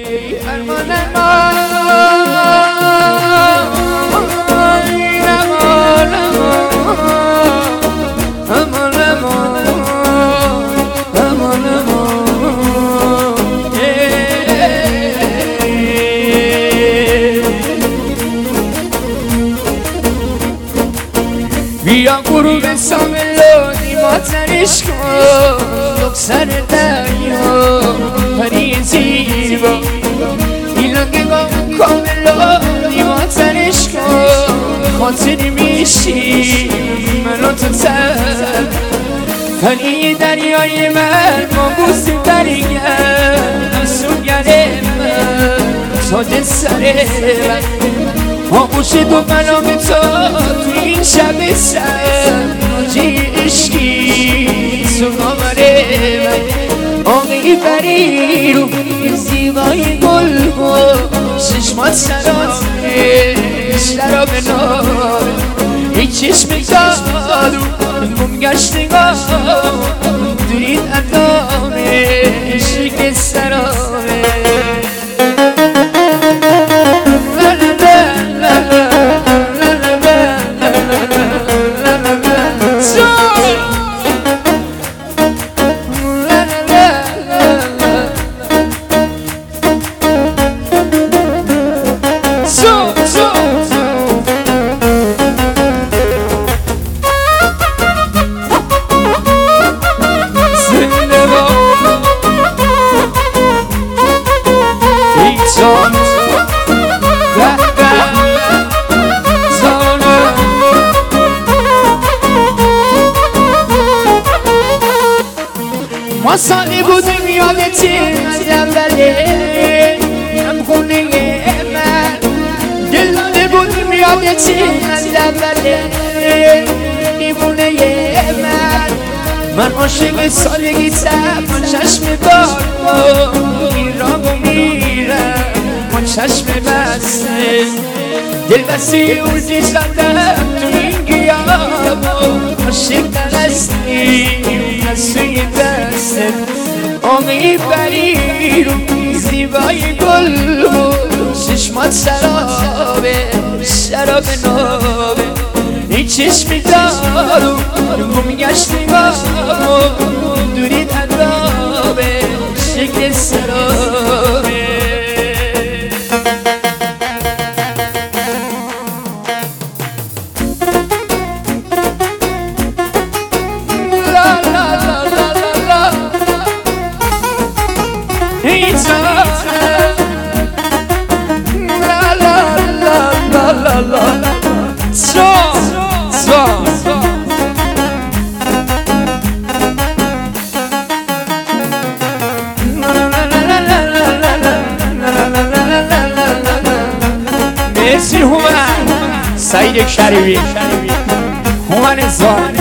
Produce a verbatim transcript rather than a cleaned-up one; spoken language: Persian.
ارمان امان امان امان امان امان بیا غروب ساملو نیماتنش کن دکتر دریا پری زیبا ایلانگه گام کاملو نیماتنش کن خاطری میشی منو تو تر پری دریای من ما بوسی دریم نسوگره من تاج سر من آغوش دو منام تو تو این شب سر ناجی عشقی تو نامره من آقای پری رو زیبای گل و چشمات سرابه شراب نامه ای چشم دارو گم گشتگاه دورید اندامه عشق سرابه ما سالی بودیم یادتی از اوله هم خونه من دلانه بودیم یادتی از اوله دیوونه من من عاشق سالگیتم من چشم بار میرم و میرم من چشم بسته دل بسته اولتی زدم تو این گیام عاشق نرستی از توی دستت آقای پری رو زیبای گل بود چشمات شرابه شراب نابه ای چشم دارو گم گشتی بامو دورید اندامه شکل سرابه مرسی هومن سعید شریفی هومن زان